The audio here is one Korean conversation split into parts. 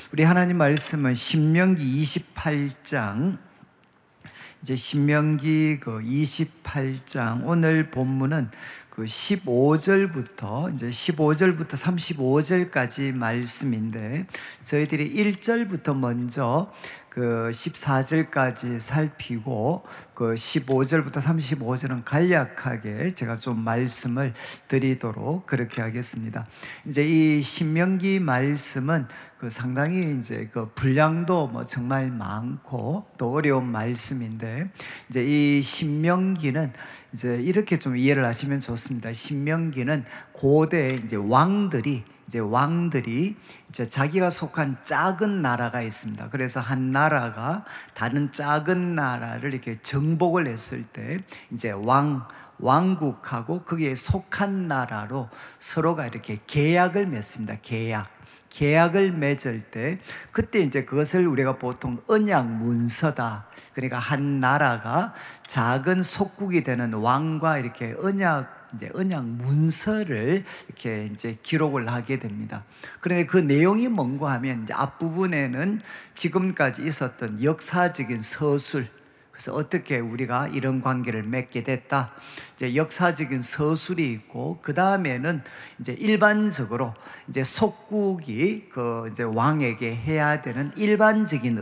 우리 하나님 말씀은 신명기 28장, 이제 신명기 그 28장, 오늘 본문은 그 15절부터 이제 15절부터 35절까지 말씀인데, 저희들이 1절부터 먼저 그 14절까지 살피고 그 15절부터 35절은 간략하게 제가 좀 말씀을 드리도록 그렇게 하겠습니다. 이제 이 신명기 말씀은 그 상당히 이제 그 분량도 뭐 정말 많고 또 어려운 말씀인데, 이제 이 신명기는 이제 이렇게 좀 이해를 하시면 좋습니다. 신명기는 고대 이제 왕들이 이제 자기가 속한 작은 나라가 있습니다. 그래서 한 나라가 다른 작은 나라를 이렇게 정복을 했을 때 이제 왕국하고 거기에 속한 나라로 서로가 이렇게 계약을 맺습니다. 계약을 맺을 때 그때 이제 그것을 우리가 보통 언약 문서다. 그러니까 한 나라가 작은 속국이 되는 왕과 이렇게 언약 문서를 이렇게 이제 기록을 하게 됩니다. 그런데 그 내용이 뭔가 하면 이제 앞부분에는 지금까지 있었던 역사적인 서술, 그래서 어떻게 우리가 이런 관계를 맺게 됐다, 이제 역사적인 서술이 있고, 그 다음에는 이제 일반적으로 이제 속국이 그 이제 왕에게 해야 되는 일반적인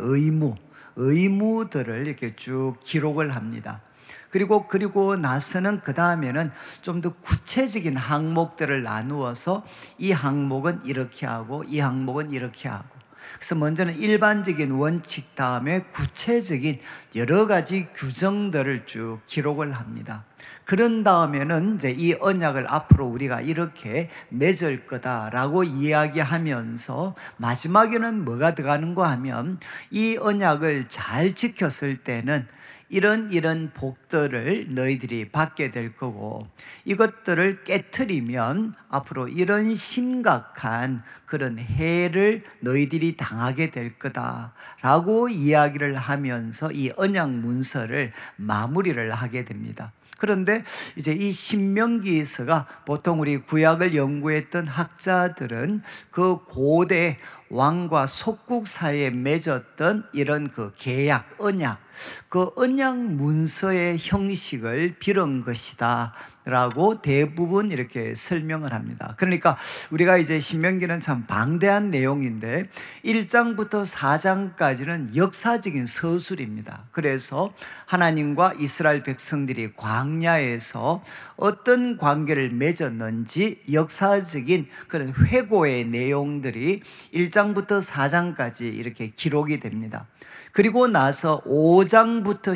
의무들을 이렇게 쭉 기록을 합니다. 그리고 나서는 그 다음에는 좀 더 구체적인 항목들을 나누어서 이 항목은 이렇게 하고 이 항목은 이렇게 하고, 그래서 먼저는 일반적인 원칙, 다음에 구체적인 여러 가지 규정들을 쭉 기록을 합니다. 그런 다음에는 이제 이 언약을 앞으로 우리가 이렇게 맺을 거다라고 이야기하면서 마지막에는 뭐가 들어가는가 하면, 이 언약을 잘 지켰을 때는 이런 복들을 너희들이 받게 될 거고, 이것들을 깨트리면 앞으로 이런 심각한 그런 해를 너희들이 당하게 될 거다라고 이야기를 하면서 이 언약 문서를 마무리를 하게 됩니다. 그런데 이제 이 신명기서가 보통 우리 구약을 연구했던 학자들은 그 고대 왕과 속국 사이에 맺었던 이런 그 계약, 그 언약 문서의 형식을 빌은 것이다 라고 대부분 이렇게 설명을 합니다. 그러니까 우리가 이제 신명기는 참 방대한 내용인데 1장부터 4장까지는 역사적인 서술입니다. 그래서 하나님과 이스라엘 백성들이 광야에서 어떤 관계를 맺었는지 역사적인 그런 회고의 내용들이 1장부터 4장까지 이렇게 기록이 됩니다. 그리고 나서 5장부터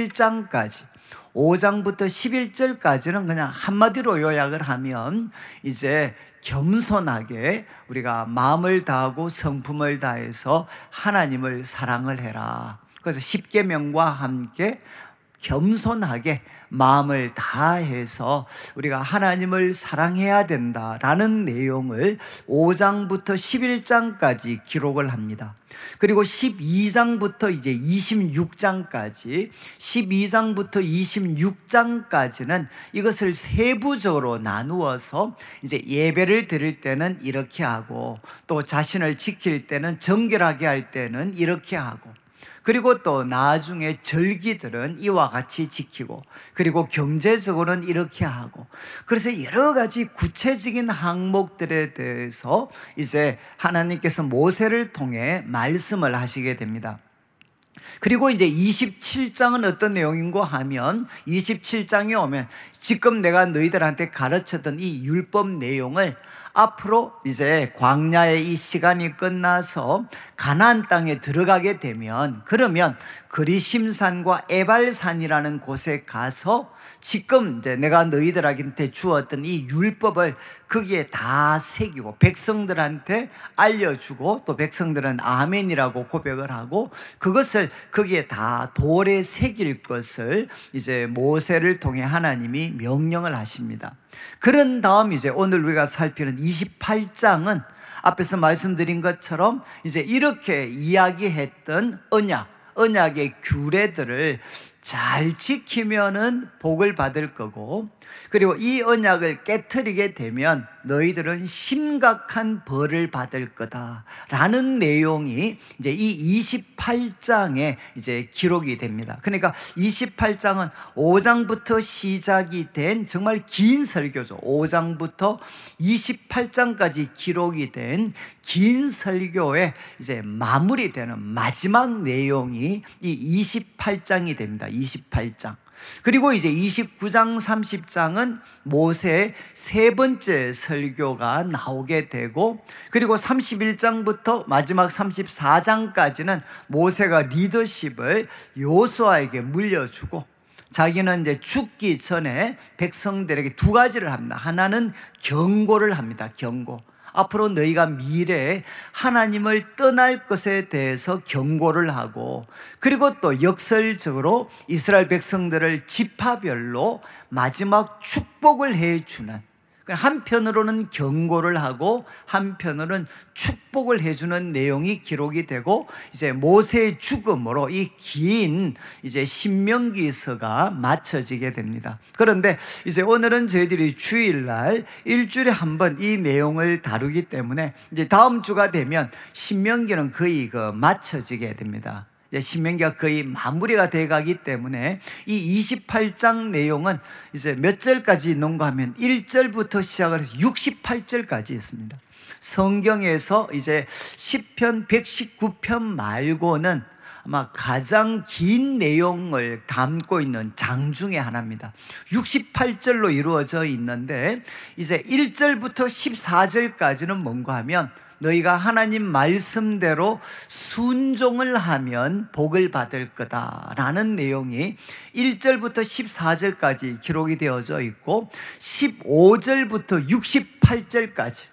11절까지는 그냥 한마디로 요약을 하면 이제 겸손하게 우리가 마음을 다하고 성품을 다해서 하나님을 사랑을 해라. 그래서 십계명과 함께 겸손하게 마음을 다해서 우리가 하나님을 사랑해야 된다라는 내용을 5장부터 11장까지 기록을 합니다. 그리고 12장부터 이제 26장까지, 12장부터 26장까지는 이것을 세부적으로 나누어서 이제 예배를 드릴 때는 이렇게 하고, 또 자신을 지킬 때는, 정결하게 할 때는 이렇게 하고, 그리고 또 나중에 절기들은 이와 같이 지키고, 그리고 경제적으로는 이렇게 하고, 그래서 여러 가지 구체적인 항목들에 대해서 이제 하나님께서 모세를 통해 말씀을 하시게 됩니다. 그리고 이제 27장은 어떤 내용인가 하면, 27장에 오면 지금 내가 너희들한테 가르쳤던 이 율법 내용을 앞으로 이제 광야의 이 시간이 끝나서 가나안 땅에 들어가게 되면, 그러면 그리심산과 에발산이라는 곳에 가서 지금 이제 내가 너희들한테 주었던 이 율법을 거기에 다 새기고 백성들한테 알려주고, 또 백성들은 아멘이라고 고백을 하고 그것을 거기에 다 돌에 새길 것을 이제 모세를 통해 하나님이 명령을 하십니다. 그런 다음 이제 오늘 우리가 살피는 28장은 앞에서 말씀드린 것처럼 이제 이렇게 이야기했던 언약의 규례들을 잘 지키면은 복을 받을 거고, 그리고 이 언약을 깨트리게 되면 너희들은 심각한 벌을 받을 거다라는 내용이 이제 이 28장에 이제 기록이 됩니다. 그러니까 28장은 5장부터 시작이 된 정말 긴 설교죠. 5장부터 28장까지 기록이 된 긴 설교에 이제 마무리되는 마지막 내용이 이 28장이 됩니다. 28장. 그리고 이제 29장, 30장은 모세의 세 번째 설교가 나오게 되고, 그리고 31장부터 마지막 34장까지는 모세가 리더십을 여호수아에게 물려주고, 자기는 이제 죽기 전에 백성들에게 두 가지를 합니다. 하나는 경고를 합니다. 경고. 앞으로 너희가 미래에 하나님을 떠날 것에 대해서 경고를 하고, 그리고 또 역설적으로 이스라엘 백성들을 지파별로 마지막 축복을 해주는, 한편으로는 경고를 하고 한편으로는 축복을 해주는 내용이 기록이 되고, 이제 모세의 죽음으로 이 긴 이제 신명기서가 마쳐지게 됩니다. 그런데 이제 오늘은 저희들이 주일날 일주일에 한 번 이 내용을 다루기 때문에 이제 다음 주가 되면 신명기는 거의 마쳐지게 됩니다. 신명기가 거의 마무리가 돼 가기 때문에 이 28장 내용은 이제 몇 절까지 있는가 하면 1절부터 시작을 해서 68절까지 있습니다. 성경에서 이제 시편 119편 말고는 아마 가장 긴 내용을 담고 있는 장 중에 하나입니다. 68절로 이루어져 있는데, 이제 1절부터 14절까지는 뭔가 하면 너희가 하나님 말씀대로 순종을 하면 복을 받을 거다라는 내용이 1절부터 14절까지 기록이 되어져 있고, 15절부터 68절까지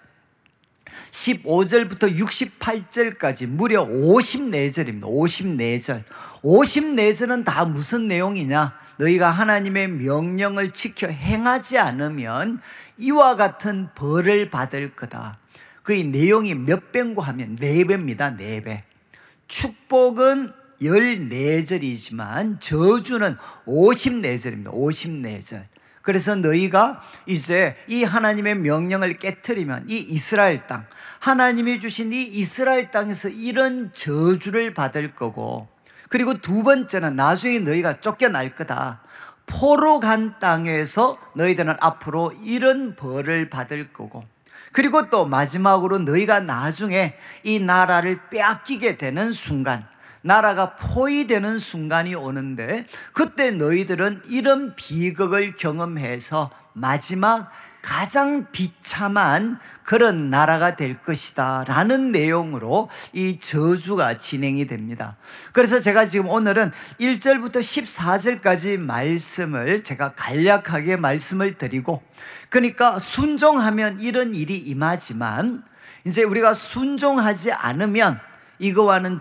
15절부터 68절까지 무려 54절입니다. 54절. 54절은 다 무슨 내용이냐? 너희가 하나님의 명령을 지켜 행하지 않으면 이와 같은 벌을 받을 거다. 그 내용이 몇 배인고 하면 4배입니다. 4배. 축복은 14절이지만 저주는 54절입니다. 54절. 그래서 너희가 이제 이 하나님의 명령을 깨트리면 이 이스라엘 땅, 하나님이 주신 이 이스라엘 땅에서 이런 저주를 받을 거고, 그리고 두 번째는 나중에 너희가 쫓겨날 거다. 포로 간 땅에서 너희들은 앞으로 이런 벌을 받을 거고, 그리고 또 마지막으로 너희가 나중에 이 나라를 빼앗기게 되는 순간, 나라가 포위되는 순간이 오는데, 그때 너희들은 이런 비극을 경험해서 마지막 가장 비참한 그런 나라가 될 것이다 라는 내용으로 이 저주가 진행이 됩니다. 그래서 제가 지금 오늘은 1절부터 14절까지 말씀을 제가 간략하게 말씀을 드리고, 그러니까 순종하면 이런 일이 임하지만 이제 우리가 순종하지 않으면 이거와는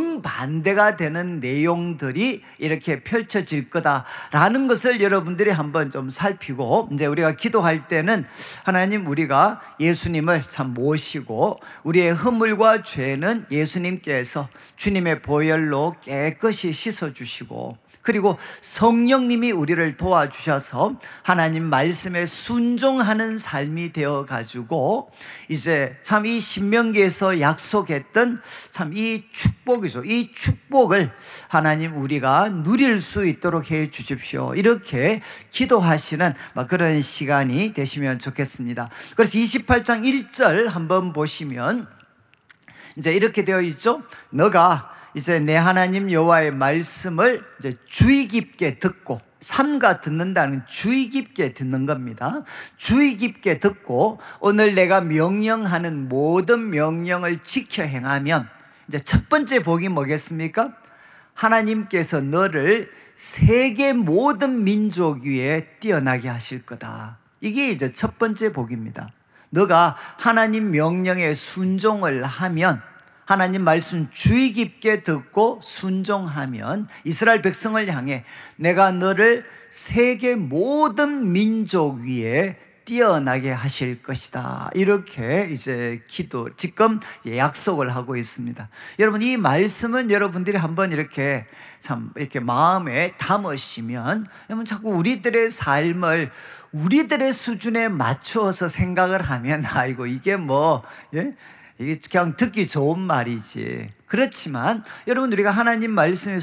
정반대가 되는 내용들이 이렇게 펼쳐질 거다라는 것을 여러분들이 한번 좀 살피고, 이제 우리가 기도할 때는 하나님, 우리가 예수님을 참 모시고 우리의 허물과 죄는 예수님께서 주님의 보혈로 깨끗이 씻어주시고, 그리고 성령님이 우리를 도와주셔서 하나님 말씀에 순종하는 삶이 되어가지고 이제 참 이 신명기에서 약속했던 참 이 축복이죠. 이 축복을 하나님 우리가 누릴 수 있도록 해 주십시오. 이렇게 기도하시는 그런 시간이 되시면 좋겠습니다. 그래서 28장 1절 한번 보시면 이제 이렇게 되어 있죠. 너가 이제 내 하나님 여호와의 말씀을 이제 주의 깊게 듣고, 삼가 듣는다는 주의 깊게 듣는 겁니다. 주의 깊게 듣고 오늘 내가 명령하는 모든 명령을 지켜 행하면, 이제 첫 번째 복이 뭐겠습니까? 하나님께서 너를 세계 모든 민족 위에 뛰어나게 하실 거다. 이게 이제 첫 번째 복입니다. 너가 하나님 명령에 순종을 하면, 하나님 말씀 주의 깊게 듣고 순종하면 이스라엘 백성을 향해 내가 너를 세계 모든 민족 위에 뛰어나게 하실 것이다. 이렇게 이제 지금 약속을 하고 있습니다. 여러분, 이 말씀은 여러분들이 한번 이렇게 마음에 담으시면, 여러분 자꾸 우리들의 삶을 우리들의 수준에 맞추어서 생각을 하면, 아이고 이게 이게 그냥 듣기 좋은 말이지. 그렇지만 여러분, 우리가 하나님 말씀에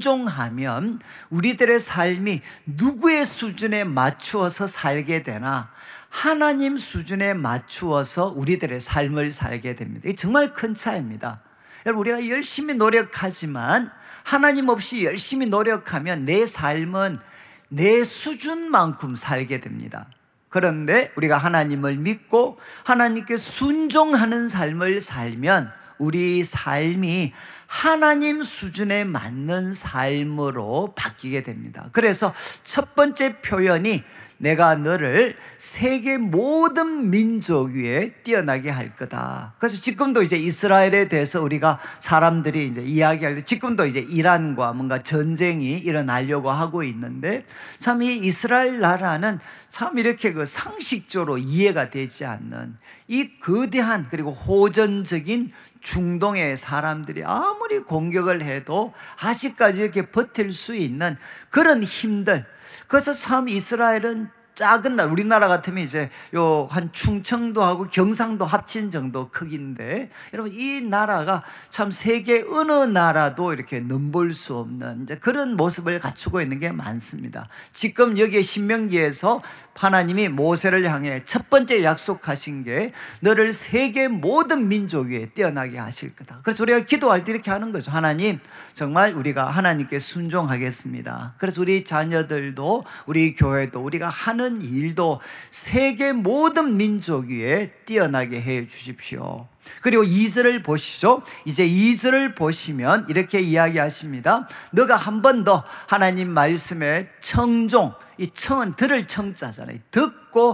순종하면 우리들의 삶이 누구의 수준에 맞추어서 살게 되나, 하나님 수준에 맞추어서 우리들의 삶을 살게 됩니다. 이게 정말 큰 차이입니다. 여러분, 우리가 열심히 노력하지만 하나님 없이 열심히 노력하면 내 삶은 내 수준만큼 살게 됩니다. 그런데 우리가 하나님을 믿고 하나님께 순종하는 삶을 살면 우리 삶이 하나님 수준에 맞는 삶으로 바뀌게 됩니다. 그래서 첫 번째 표현이 내가 너를 세계 모든 민족 위에 뛰어나게 할 거다. 그래서 지금도 이제 이스라엘에 대해서 우리가 사람들이 이제 이야기할 때, 지금도 이제 이란과 뭔가 전쟁이 일어나려고 하고 있는데, 참 이 이스라엘 나라는 참 이렇게 상식적으로 이해가 되지 않는 이 거대한 그리고 호전적인 중동의 사람들이 아무리 공격을 해도 아직까지 이렇게 버틸 수 있는 그런 힘들. 그래서 참 이스라엘은 작은 나라, 우리나라 같으면 이제 한 충청도하고 경상도 합친 정도 크기인데, 여러분 이 나라가 참 세계 어느 나라도 이렇게 넘볼 수 없는 이제 그런 모습을 갖추고 있는 게 많습니다. 지금 여기에 신명기에서 하나님이 모세를 향해 첫 번째 약속하신 게 너를 세계 모든 민족 위에 뛰어나게 하실 거다. 그래서 우리가 기도할 때 이렇게 하는 거죠. 하나님, 정말 우리가 하나님께 순종하겠습니다. 그래서 우리 자녀들도 우리 교회도 우리가 하는 일도 세계 모든 민족 위에 뛰어나게 해 주십시오. 그리고 2절을 보시죠. 이제 2절을 보시면 이렇게 이야기하십니다. 너가 한 번 더 하나님 말씀에 청종, 이 청은 들을 청자잖아요. 듣고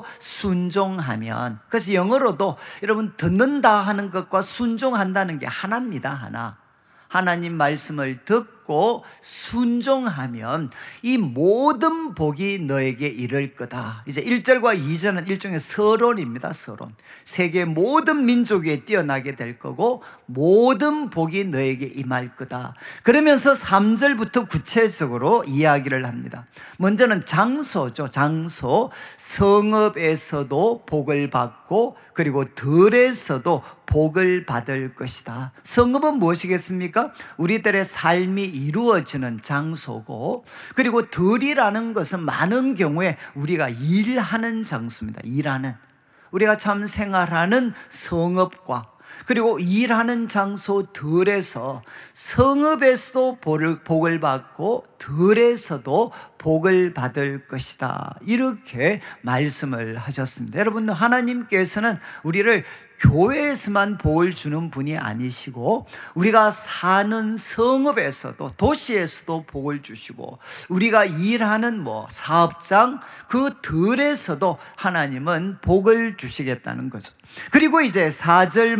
순종하면, 그래서 영어로도 여러분 듣는다 하는 것과 순종한다는 게 하나입니다. 하나. 하나님 말씀을 듣고 순종하면 이 모든 복이 너에게 이를 거다. 이제 1절과 2절은 일종의 서론입니다. 서론. 세계 모든 민족에 뛰어나게 될 거고 모든 복이 너에게 임할 거다. 그러면서 3절부터 구체적으로 이야기를 합니다. 먼저는 장소죠. 장소. 성읍에서도 복을 받고 그리고 들에서도 복을 받을 것이다. 성읍은 무엇이겠습니까? 우리들의 삶이 이루어지는 장소고, 그리고 들이라는 것은 많은 경우에 우리가 일하는 장소입니다. 일하는, 우리가 참 생활하는 성읍과 그리고 일하는 장소 들에서, 성읍에서도 복을 받고 들에서도 복을 받을 것이다. 이렇게 말씀을 하셨습니다. 여러분, 하나님께서는 우리를 교회에서만 복을 주는 분이 아니시고 우리가 사는 성읍에서도, 도시에서도 복을 주시고, 우리가 일하는 사업장 그 들에서도 하나님은 복을 주시겠다는 거죠. 그리고 이제 4절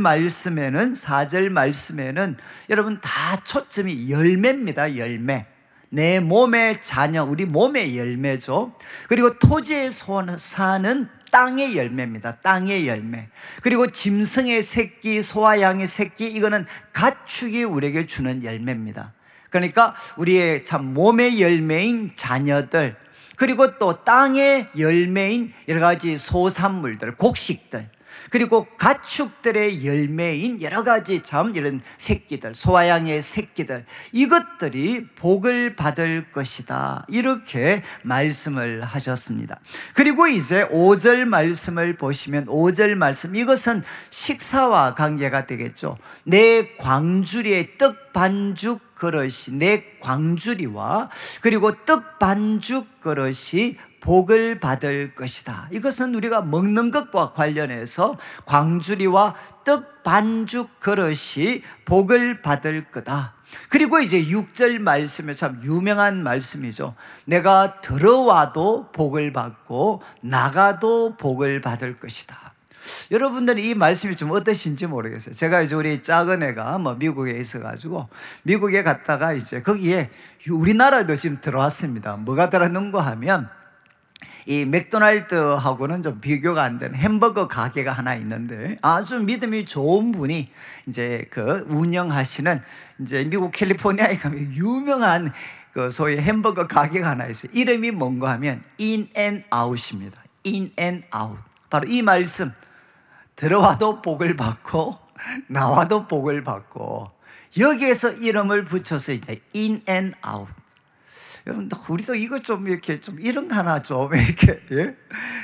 말씀에는 여러분 다 초점이 열매입니다. 열매. 내 몸의 자녀, 우리 몸의 열매죠. 그리고 토지에 사는 땅의 열매입니다. 땅의 열매. 그리고 짐승의 새끼, 소와 양의 새끼, 이거는 가축이 우리에게 주는 열매입니다. 그러니까 우리의 참 몸의 열매인 자녀들, 그리고 또 땅의 열매인 여러 가지 소산물들, 곡식들, 그리고 가축들의 열매인 여러 가지 참 이런 새끼들, 소와 양의 새끼들, 이것들이 복을 받을 것이다. 이렇게 말씀을 하셨습니다. 그리고 이제 5절 말씀을 보시면 5절 말씀, 이것은 식사와 관계가 되겠죠. 내 광주리의 떡 반죽 그릇이, 내 광주리와 그리고 떡 반죽 그릇이 복을 받을 것이다. 이것은 우리가 먹는 것과 관련해서 광주리와 떡 반죽 그릇이 복을 받을 거다. 그리고 이제 6절 말씀에 참 유명한 말씀이죠. 내가 들어와도 복을 받고 나가도 복을 받을 것이다. 여러분들은 이 말씀이 좀 어떠신지 모르겠어요. 제가 이제 우리 작은 애가 미국에 있어가지고, 미국에 갔다가 이제 거기에 우리나라도 지금 들어왔습니다. 뭐가 들어왔는가 하면 이 맥도날드하고는 좀 비교가 안 되는 햄버거 가게가 하나 있는데, 아주 믿음이 좋은 분이 이제 그 운영하시는 이제 미국 캘리포니아에 가면 유명한 그 소위 햄버거 가게가 하나 있어요. 이름이 뭔가 하면 인앤아웃입니다. 인앤아웃. 바로 이 말씀, 들어와도 복을 받고 나와도 복을 받고, 여기에서 이름을 붙여서 이제 인앤아웃. 여러분, 우리도 이거 좀 이렇게 좀 이런 거 하나 좀 이렇게, 예?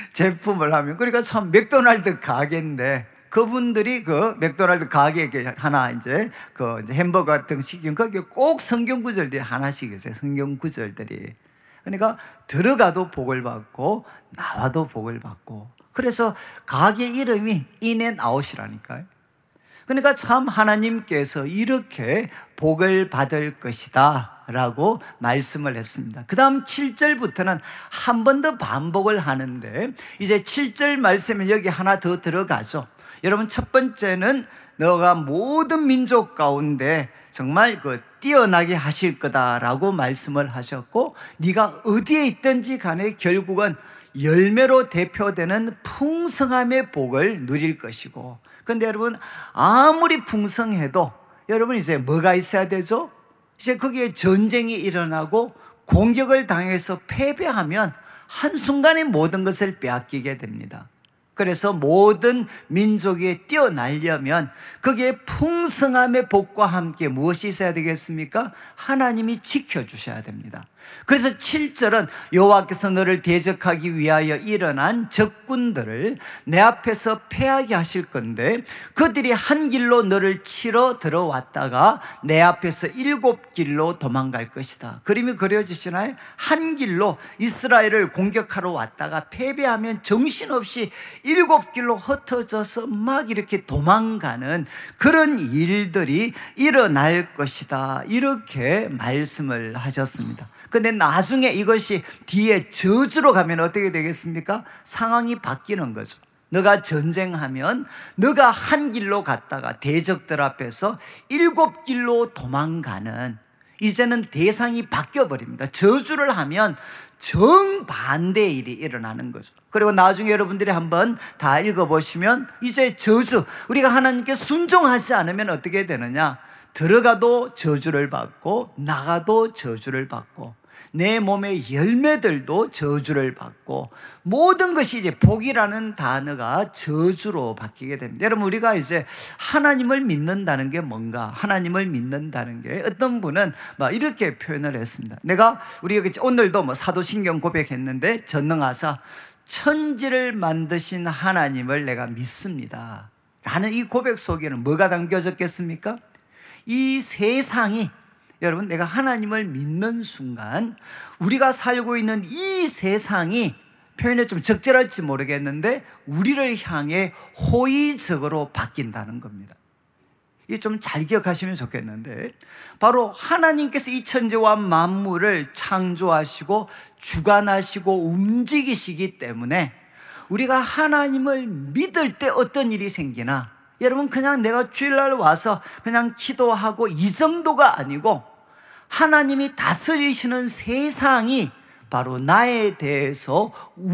제품을 하면, 그러니까 참 맥도날드 가게인데, 그분들이 그 맥도날드 가게 하나 이제 이제 햄버거 같은 시키면 거기에 꼭 성경 구절들이 하나씩 있어요. 성경 구절들이. 그러니까 들어가도 복을 받고 나와도 복을 받고. 그래서 가게 이름이 인앤아웃이라니까요. 그러니까 참 하나님께서 이렇게 복을 받을 것이다 라고 말씀을 했습니다. 그 다음 7절부터는 한 번 더 반복을 하는데, 이제 7절 말씀에 여기 하나 더 들어가죠. 여러분, 첫 번째는 너가 모든 민족 가운데 정말 뛰어나게 하실 거다라고 말씀을 하셨고, 네가 어디에 있든지 간에 결국은 열매로 대표되는 풍성함의 복을 누릴 것이고, 근데 여러분, 아무리 풍성해도 여러분 이제 뭐가 있어야 되죠? 이제 거기에 전쟁이 일어나고 공격을 당해서 패배하면 한순간에 모든 것을 빼앗기게 됩니다. 그래서 모든 민족이 뛰어나려면 거기에 풍성함의 복과 함께 무엇이 있어야 되겠습니까? 하나님이 지켜주셔야 됩니다. 그래서 7절은 여호와께서 너를 대적하기 위하여 일어난 적군들을 내 앞에서 패하게 하실 건데, 그들이 한 길로 너를 치러 들어왔다가 내 앞에서 7길로 도망갈 것이다. 그림이 그려지시나요? 한 길로 이스라엘을 공격하러 왔다가 패배하면 정신없이 7길로 흩어져서 막 이렇게 도망가는 그런 일들이 일어날 것이다, 이렇게 말씀을 하셨습니다. 근데 나중에 이것이 뒤에 저주로 가면 어떻게 되겠습니까? 상황이 바뀌는 거죠. 너가 전쟁하면 너가 한 길로 갔다가 대적들 앞에서 7길로 도망가는, 이제는 대상이 바뀌어버립니다. 저주를 하면 정반대의 일이 일어나는 거죠. 그리고 나중에 여러분들이 한번 다 읽어보시면 이제 저주, 우리가 하나님께 순종하지 않으면 어떻게 되느냐? 들어가도 저주를 받고 나가도 저주를 받고 내 몸의 열매들도 저주를 받고, 모든 것이 이제 복이라는 단어가 저주로 바뀌게 됩니다. 여러분, 우리가 이제 하나님을 믿는다는 게 뭔가? 하나님을 믿는다는 게, 어떤 분은 막 이렇게 표현을 했습니다. 우리 오늘도 사도신경 고백했는데, 전능하사 천지를 만드신 하나님을 내가 믿습니다 라는 이 고백 속에는 뭐가 담겨졌겠습니까? 이 세상이, 여러분, 내가 하나님을 믿는 순간 우리가 살고 있는 이 세상이, 표현이 좀 적절할지 모르겠는데, 우리를 향해 호의적으로 바뀐다는 겁니다. 이게 좀 잘 기억하시면 좋겠는데, 바로 하나님께서 이 천지와 만물을 창조하시고 주관하시고 움직이시기 때문에 우리가 하나님을 믿을 때 어떤 일이 생기나, 여러분, 그냥 내가 주일날 와서 그냥 기도하고 이 정도가 아니고, 하나님이 다스리시는 세상이 바로 나에 대해서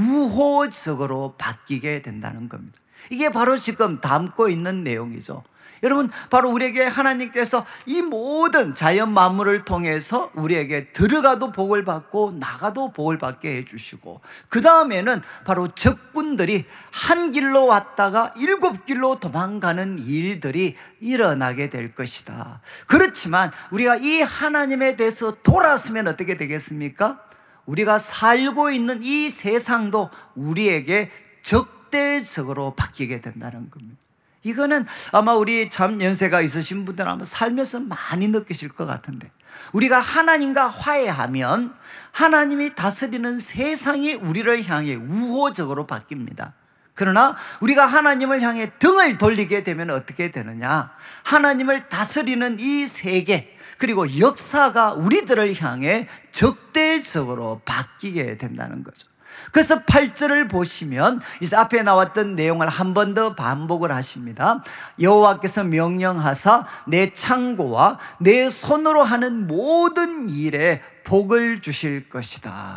우호적으로 바뀌게 된다는 겁니다. 이게 바로 지금 담고 있는 내용이죠. 여러분, 바로 우리에게 하나님께서 이 모든 자연 만물을 통해서 우리에게 들어가도 복을 받고 나가도 복을 받게 해주시고, 그 다음에는 바로 적군들이 한 길로 왔다가 7길로 도망가는 일들이 일어나게 될 것이다. 그렇지만 우리가 이 하나님에 대해서 돌아서면 어떻게 되겠습니까? 우리가 살고 있는 이 세상도 우리에게 적대적으로 바뀌게 된다는 겁니다. 이거는 아마 우리 참 연세가 있으신 분들은 아마 살면서 많이 느끼실 것 같은데, 우리가 하나님과 화해하면 하나님이 다스리는 세상이 우리를 향해 우호적으로 바뀝니다. 그러나 우리가 하나님을 향해 등을 돌리게 되면 어떻게 되느냐? 하나님을 다스리는 이 세계, 그리고 역사가 우리들을 향해 적대적으로 바뀌게 된다는 거죠. 그래서 8절을 보시면 이제 앞에 나왔던 내용을 한 번 더 반복을 하십니다. 여호와께서 명령하사 내 창고와 내 손으로 하는 모든 일에 복을 주실 것이다.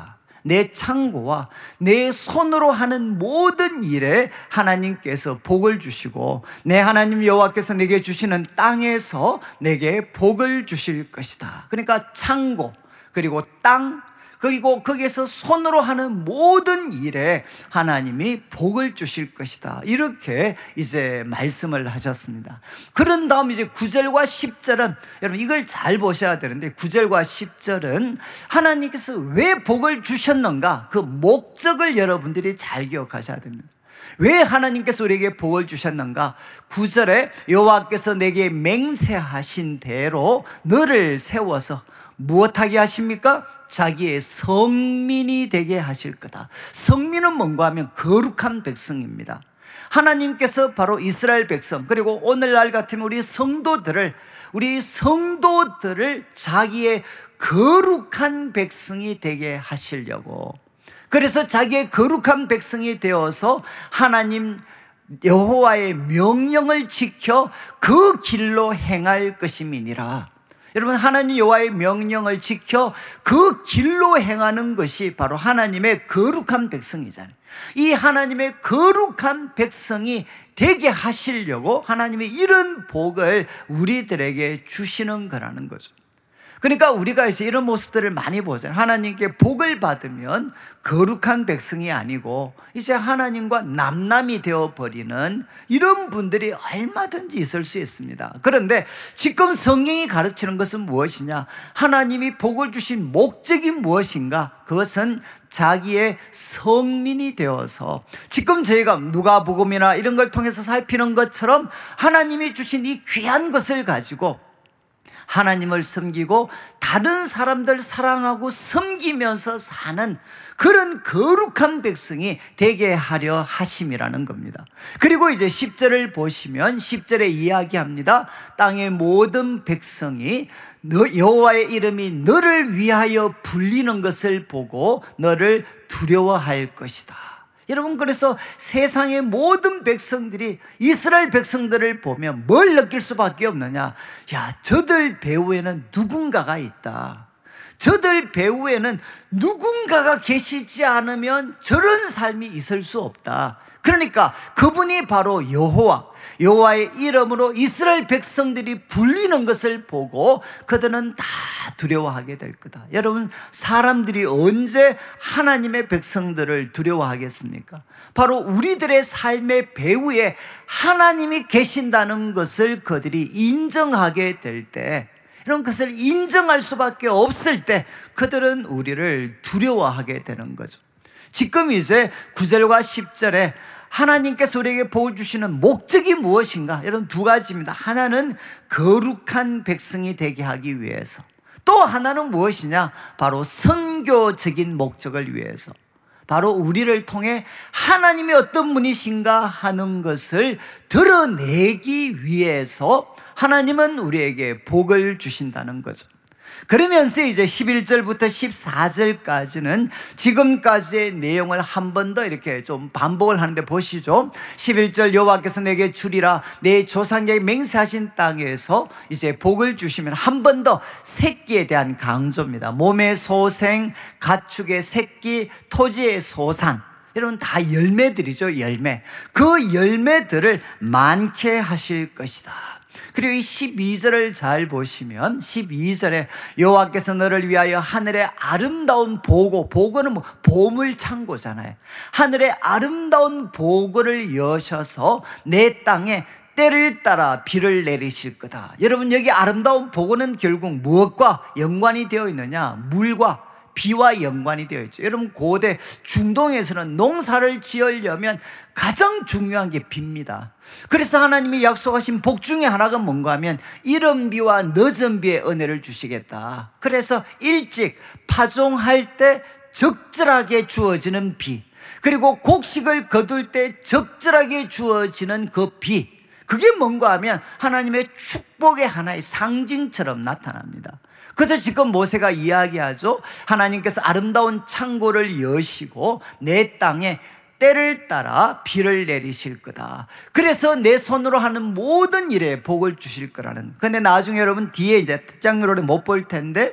내 창고와 내 손으로 하는 모든 일에 하나님께서 복을 주시고 내 하나님 여호와께서 내게 주시는 땅에서 내게 복을 주실 것이다. 그러니까 창고, 그리고 땅, 그리고 거기에서 손으로 하는 모든 일에 하나님이 복을 주실 것이다. 이렇게 이제 말씀을 하셨습니다. 그런 다음 이제 9절과 10절은, 여러분 이걸 잘 보셔야 되는데, 9절과 10절은 하나님께서 왜 복을 주셨는가, 그 목적을 여러분들이 잘 기억하셔야 됩니다. 왜 하나님께서 우리에게 복을 주셨는가? 9절에 여호와께서 내게 맹세하신 대로 너를 세워서 무엇하게 하십니까? 자기의 성민이 되게 하실 거다. 성민은 뭔가 하면 거룩한 백성입니다. 하나님께서 바로 이스라엘 백성, 그리고 오늘날 같으면 우리 성도들을 자기의 거룩한 백성이 되게 하시려고, 그래서 자기의 거룩한 백성이 되어서 하나님 여호와의 명령을 지켜 그 길로 행할 것임이니라. 여러분, 하나님 여호와의 명령을 지켜 그 길로 행하는 것이 바로 하나님의 거룩한 백성이잖아요. 이 하나님의 거룩한 백성이 되게 하시려고 하나님이 이런 복을 우리들에게 주시는 거라는 거죠. 그러니까 우리가 이제 이런 모습들을 많이 보잖아요. 하나님께 복을 받으면 거룩한 백성이 아니고 이제 하나님과 남남이 되어버리는 이런 분들이 얼마든지 있을 수 있습니다. 그런데 지금 성경이 가르치는 것은 무엇이냐? 하나님이 복을 주신 목적이 무엇인가? 그것은 자기의 성민이 되어서, 지금 저희가 누가복음이나 이런 걸 통해서 살피는 것처럼 하나님이 주신 이 귀한 것을 가지고 하나님을 섬기고 다른 사람들 사랑하고 섬기면서 사는 그런 거룩한 백성이 되게 하려 하심이라는 겁니다. 그리고 이제 10절을 보시면 10절에 이야기합니다. 땅의 모든 백성이 여호와의 이름이 너를 위하여 불리는 것을 보고 너를 두려워할 것이다. 여러분, 그래서 세상의 모든 백성들이 이스라엘 백성들을 보면 뭘 느낄 수밖에 없느냐? 야, 저들 배후에는 누군가가 있다. 저들 배후에는 누군가가 계시지 않으면 저런 삶이 있을 수 없다. 그러니까 그분이 바로 여호와의 이름으로 이스라엘 백성들이 불리는 것을 보고 그들은 다 두려워하게 될 거다. 여러분, 사람들이 언제 하나님의 백성들을 두려워하겠습니까? 바로 우리들의 삶의 배후에 하나님이 계신다는 것을 그들이 인정하게 될 때, 이런 것을 인정할 수밖에 없을 때 그들은 우리를 두려워하게 되는 거죠. 지금 이제 9절과 10절에 하나님께서 우리에게 복을 주시는 목적이 무엇인가? 여러분, 두 가지입니다. 하나는 거룩한 백성이 되게 하기 위해서, 또 하나는 무엇이냐? 바로 선교적인 목적을 위해서, 바로 우리를 통해 하나님이 어떤 분이신가 하는 것을 드러내기 위해서 하나님은 우리에게 복을 주신다는 거죠. 그러면서 이제 11절부터 14절까지는 지금까지의 내용을 한 번 더 이렇게 좀 반복을 하는데 보시죠. 11절, 여호와께서 내게 주리라 내 조상에게 맹세하신 땅에서 이제 복을 주시면 한 번 더 새끼에 대한 강조입니다. 몸의 소생, 가축의 새끼, 토지의 소산, 여러분 다 열매들이죠. 열매. 그 열매들을 많게 하실 것이다. 그리고 이 12절을 잘 보시면 12절에 여호와께서 너를 위하여 하늘의 아름다운 보고는 뭐 보물 창고잖아요. 하늘의 아름다운 보고를 여셔서 내 땅에 때를 따라 비를 내리실 거다. 여러분, 여기 아름다운 보고는 결국 무엇과 연관이 되어 있느냐? 물과 비와 연관이 되어 있죠. 여러분, 고대 중동에서는 농사를 지으려면 가장 중요한 게 비입니다. 그래서 하나님이 약속하신 복 중에 하나가 뭔가 하면 이른 비와 늦은 비의 은혜를 주시겠다. 그래서 일찍 파종할 때 적절하게 주어지는 비, 그리고 곡식을 거둘 때 적절하게 주어지는 그 비, 그게 뭔가 하면 하나님의 축복의 하나의 상징처럼 나타납니다. 그래서 지금 모세가 이야기하죠. 하나님께서 아름다운 창고를 여시고 내 땅에 때를 따라 비를 내리실 거다. 그래서 내 손으로 하는 모든 일에 복을 주실 거라는. 근데 나중에 여러분 뒤에 이제 특장으로는 못 볼 텐데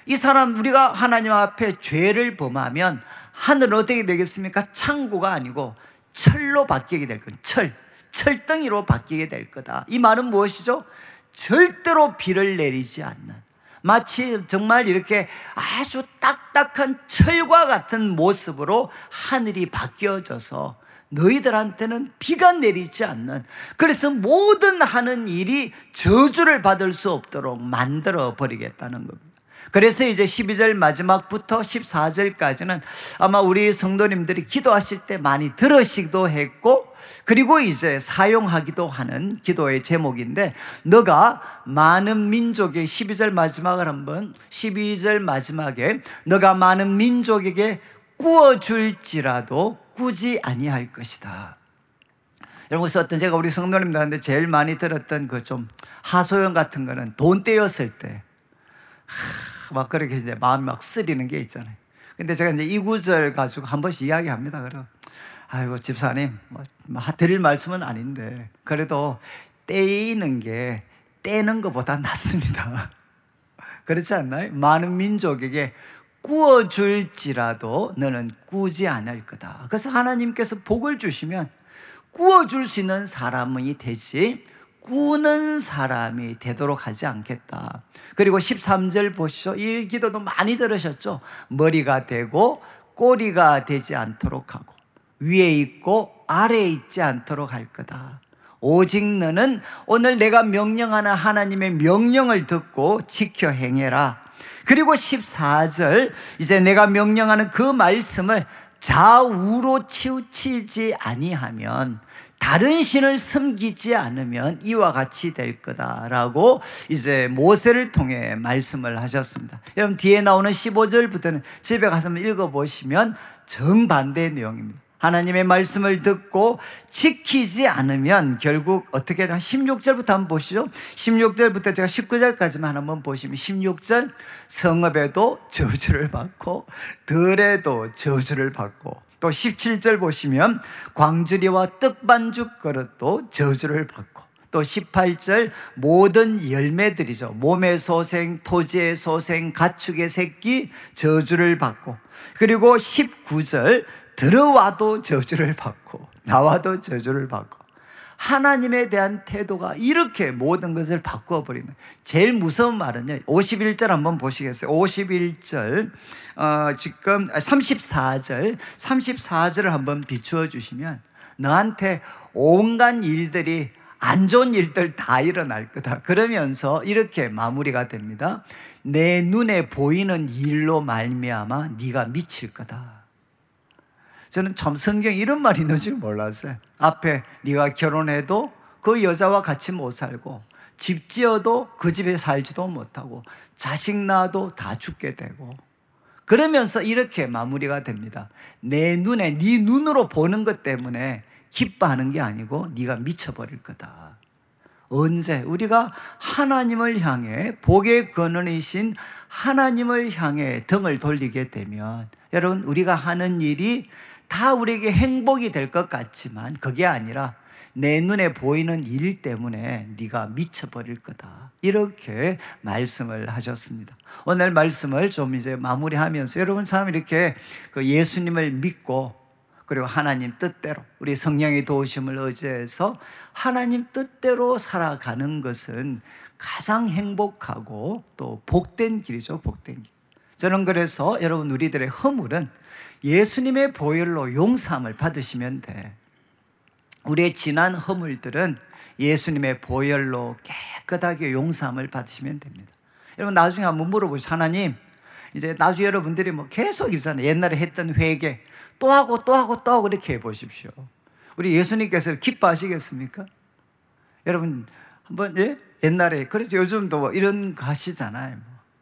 이 사람, 우리가 하나님 앞에 죄를 범하면 하늘은 어떻게 되겠습니까? 창고가 아니고 철로 바뀌게 될 거다. 철덩이로 바뀌게 될 거다. 이 말은 무엇이죠? 절대로 비를 내리지 않는, 마치 정말 이렇게 아주 딱딱한 철과 같은 모습으로 하늘이 바뀌어져서 너희들한테는 비가 내리지 않는, 그래서 모든 하는 일이 저주를 받을 수 없도록 만들어 버리겠다는 겁니다. 그래서 이제 12절 마지막부터 14절까지는 아마 우리 성도님들이 기도하실 때 많이 들으시기도 했고, 그리고 이제 사용하기도 하는 기도의 제목인데, 너가 많은 민족의 12절 마지막을 한번, 12절 마지막에 너가 많은 민족에게 꾸어줄지라도 꾸지 아니할 것이다. 여러분, 그래서 어떤 제가 우리 성도님들한테 제일 많이 들었던 그 좀 하소연 같은 거는 돈 떼었을 때 막 그렇게 이제 마음이 막 쓰리는 게 있잖아요. 근데 제가 이제 이 구절 가지고 한 번씩 이야기합니다. 그래서 아이고 집사님, 뭐 드릴 말씀은 아닌데 그래도 떼이는 게 떼는 것보다 낫습니다. 그렇지 않나요? 많은 민족에게 꾸어줄지라도 너는 꾸지 않을 거다. 그래서 하나님께서 복을 주시면 꾸어줄 수 있는 사람이 되지 꾸는 사람이 되도록 하지 않겠다. 그리고 13절 보시죠. 이 기도도 많이 들으셨죠? 머리가 되고 꼬리가 되지 않도록 하고 위에 있고 아래에 있지 않도록 할 거다. 오직 너는 오늘 내가 명령하는 하나님의 명령을 듣고 지켜 행해라. 그리고 14절, 이제 내가 명령하는 그 말씀을 좌우로 치우치지 아니하면, 다른 신을 섬기지 않으면 이와 같이 될 거다라고 이제 모세를 통해 말씀을 하셨습니다. 여러분, 뒤에 나오는 15절부터는 집에 가서 한번 읽어보시면 정반대의 내용입니다. 하나님의 말씀을 듣고 지키지 않으면 결국 어떻게 되나, 16절부터 한번 보시죠. 16절부터 제가 19절까지만 한번 보시면, 16절, 성읍에도 저주를 받고 들에도 저주를 받고, 또 17절 보시면 광주리와 떡반죽 그릇도 저주를 받고, 또 18절 모든 열매들이죠, 몸의 소생, 토지의 소생, 가축의 새끼 저주를 받고, 그리고 19절 들어와도 저주를 받고 나와도 저주를 받고, 하나님에 대한 태도가 이렇게 모든 것을 바꿔버리는, 제일 무서운 말은요, 51절 한번 보시겠어요? 51절, 지금 34절을 한번 비추어 주시면, 너한테 온갖 일들이, 안 좋은 일들 다 일어날 거다. 그러면서 이렇게 마무리가 됩니다. 내 눈에 보이는 일로 말미암아 네가 미칠 거다. 저는 참 성경에 이런 말이 있는 줄 몰랐어요. 앞에 네가 결혼해도 그 여자와 같이 못 살고, 집 지어도 그 집에 살지도 못하고, 자식 낳아도 다 죽게 되고, 그러면서 이렇게 마무리가 됩니다. 내 눈에, 네 눈으로 보는 것 때문에 기뻐하는 게 아니고 네가 미쳐버릴 거다. 언제? 우리가 하나님을 향해, 복의 근원이신 하나님을 향해 등을 돌리게 되면, 여러분, 우리가 하는 일이 다 우리에게 행복이 될 것 같지만 그게 아니라 내 눈에 보이는 일 때문에 네가 미쳐버릴 거다. 이렇게 말씀을 하셨습니다. 오늘 말씀을 좀 이제 마무리하면서, 여러분 참 이렇게 그 예수님을 믿고, 그리고 하나님 뜻대로 우리 성령의 도우심을 의지해서 하나님 뜻대로 살아가는 것은 가장 행복하고 또 복된 길이죠. 복된 길. 저는 그래서 여러분, 우리들의 허물은 예수님의 보혈로 용서함을 받으시면 돼. 우리의 지난 허물들은 예수님의 보혈로 깨끗하게 용서함을 받으시면 됩니다. 여러분, 나중에 한번 물어보시죠. 하나님, 이제 나중에 여러분들이 뭐 계속 있잖아요. 옛날에 했던 회개 또 하고 또 하고 또 하고 이렇게 해보십시오. 우리 예수님께서 기뻐하시겠습니까? 여러분 한번, 예? 옛날에, 그래서 요즘도 뭐 이런 거 하시잖아요.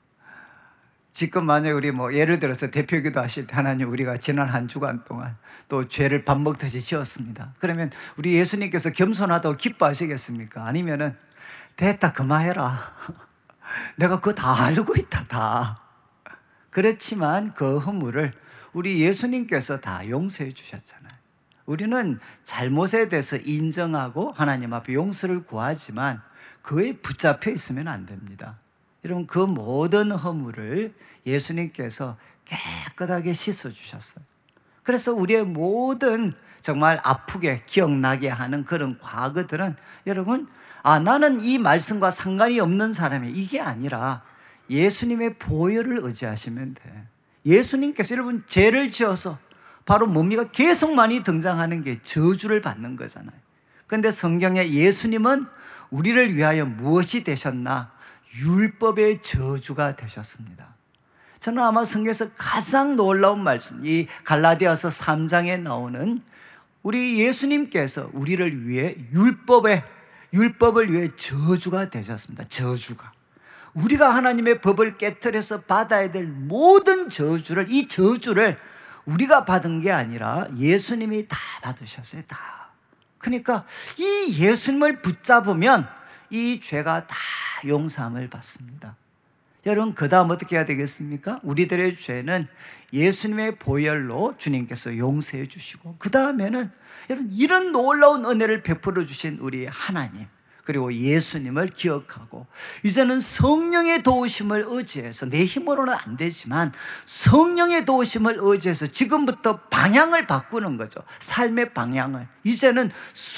지금 만약에 우리 뭐 예를 들어서 대표기도 하실 때, 하나님 우리가 지난 한 주간 동안 또 죄를 밥 먹듯이 지었습니다. 그러면 우리 예수님께서 겸손하다고 기뻐하시겠습니까? 아니면은 됐다 그만해라. 내가 그거 다 알고 있다 다. 그렇지만 그 허물을 우리 예수님께서 다 용서해 주셨잖아요. 우리는 잘못에 대해서 인정하고 하나님 앞에 용서를 구하지만 그에 붙잡혀 있으면 안 됩니다. 여러분, 그 모든 허물을 예수님께서 깨끗하게 씻어주셨어요. 그래서 우리의 모든 정말 아프게 기억나게 하는 그런 과거들은 여러분, 나는 이 말씀과 상관이 없는 사람이 이게 아니라 예수님의 보혈을 의지하시면 돼. 예수님께서 여러분 죄를 지어서 바로 뭡니까? 계속 많이 등장하는 게 저주를 받는 거잖아요. 그런데 성경에 예수님은 우리를 위하여 무엇이 되셨나? 율법의 저주가 되셨습니다. 저는 아마 성경에서 가장 놀라운 말씀, 이 갈라디아서 3장에 나오는 우리 예수님께서 우리를 위해 율법을 위해 저주가 되셨습니다. 저주가. 우리가 하나님의 법을 깨트려서 받아야 될 모든 저주를, 이 저주를 우리가 받은 게 아니라 예수님이 다 받으셨어요. 다. 그러니까 이 예수님을 붙잡으면 이 죄가 다 용서함을 받습니다. 여러분, 그 다음 어떻게 해야 되겠습니까? 우리들의 죄는 예수님의 보혈로 주님께서 용서해 주시고, 그 다음에는 여러분 이런 놀라운 은혜를 베풀어 주신 우리 하나님, 그리고 예수님을 기억하고, 이제는 성령의 도우심을 의지해서, 내 힘으로는 안 되지만 성령의 도우심을 의지해서 지금부터 방향을 바꾸는 거죠. 삶의 방향을. 이제는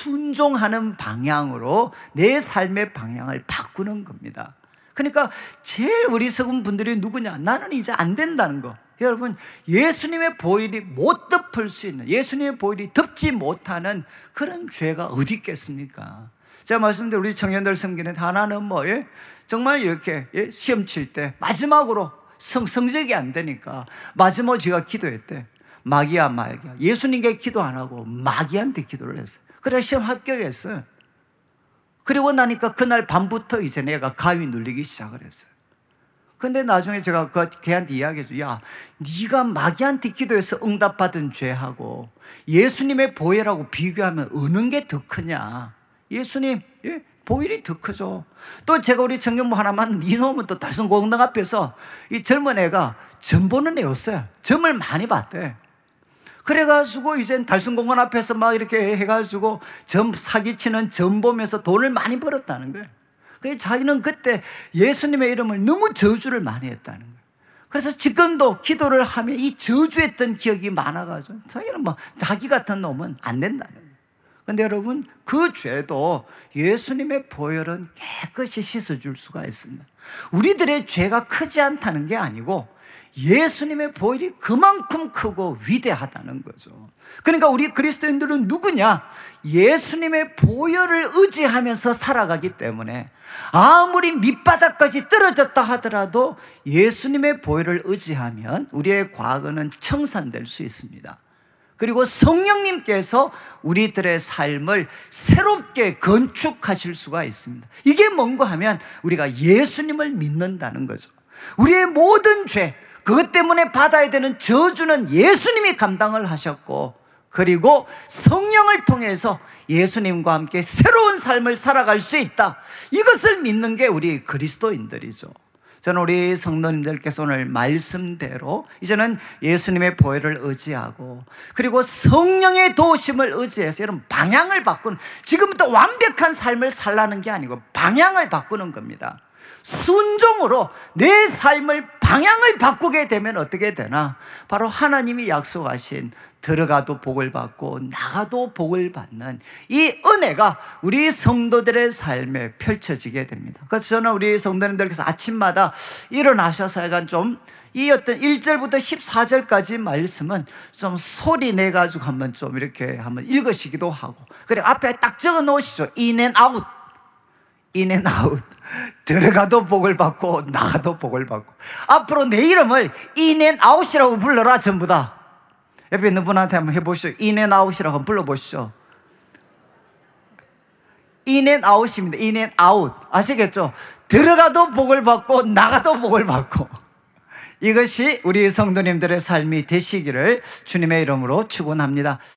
순종하는 방향으로 내 삶의 방향을 바꾸는 겁니다. 그러니까 제일 어리석은 분들이 누구냐? 나는 이제 안 된다는 거. 여러분, 예수님의 보혈이 못 덮을 수 있는, 예수님의 보혈이 덮지 못하는 그런 죄가 어디 있겠습니까? 제가 말씀드린 우리 청년들 섬기는 하나는 정말 이렇게 시험 칠 때 마지막으로 성적이 안 되니까 마지막으로 제가 기도했대. 마귀야. 예수님께 기도 안 하고 마귀한테 기도를 했어요. 그래 시험 합격했어요. 그리고 나니까 그날 밤부터 이제 내가 가위 눌리기 시작을 했어요. 근데 나중에 제가 걔한테 이야기해줘. 야, 네가 마귀한테 기도해서 응답받은 죄하고 예수님의 보혈하고 비교하면 어느 게 더 크냐? 예수님 보혈이 더 크죠. 또 제가 우리 청년부 하나만 이놈은 또 달성공당 앞에서 이 젊은 애가 점 보는 애였어요. 점을 많이 봤대. 그래가지고 이제 달성공원 앞에서 막 이렇게 해가지고 점 사기치는 점 보면서 돈을 많이 벌었다는 거예요. 그래서 자기는 그때 예수님의 이름을 너무 저주를 많이 했다는 거예요. 그래서 지금도 기도를 하면 이 저주했던 기억이 많아가지고 자기는 자기 같은 놈은 안 된다는 거예요. 근데 여러분, 그 죄도 예수님의 보혈은 깨끗이 씻어줄 수가 있습니다. 우리들의 죄가 크지 않다는 게 아니고 예수님의 보혈이 그만큼 크고 위대하다는 거죠. 그러니까 우리 그리스도인들은 누구냐? 예수님의 보혈을 의지하면서 살아가기 때문에 아무리 밑바닥까지 떨어졌다 하더라도 예수님의 보혈을 의지하면 우리의 과거는 청산될 수 있습니다. 그리고 성령님께서 우리들의 삶을 새롭게 건축하실 수가 있습니다. 이게 뭔가 하면 우리가 예수님을 믿는다는 거죠. 우리의 모든 죄, 그것 때문에 받아야 되는 저주는 예수님이 감당을 하셨고, 그리고 성령을 통해서 예수님과 함께 새로운 삶을 살아갈 수 있다. 이것을 믿는 게 우리 그리스도인들이죠. 저는 우리 성도님들께서 오늘 말씀대로 이제는 예수님의 보혈을 의지하고, 그리고 성령의 도우심을 의지해서 여러분 방향을 바꾸는, 지금부터 완벽한 삶을 살라는 게 아니고 방향을 바꾸는 겁니다. 순종으로 내 삶을 방향을 바꾸게 되면 어떻게 되나? 바로 하나님이 약속하신 들어가도 복을 받고 나가도 복을 받는 이 은혜가 우리 성도들의 삶에 펼쳐지게 됩니다. 그래서 저는 우리 성도님들께서 아침마다 일어나셔서 약간 좀 이 어떤 1절부터 14절까지 말씀은 좀 소리 내가지고 한번 좀 이렇게 한번 읽으시기도 하고, 그리고 앞에 딱 적어 놓으시죠. In and out. In and out. 들어가도 복을 받고 나가도 복을 받고. 앞으로 내 이름을 In and out이라고 불러라. 전부 다 옆에 있는 분한테 한번 해보시죠. In and out이라고 한번 불러보시죠. In and out입니다. In and out. 아시겠죠? 들어가도 복을 받고 나가도 복을 받고. 이것이 우리 성도님들의 삶이 되시기를 주님의 이름으로 축원합니다.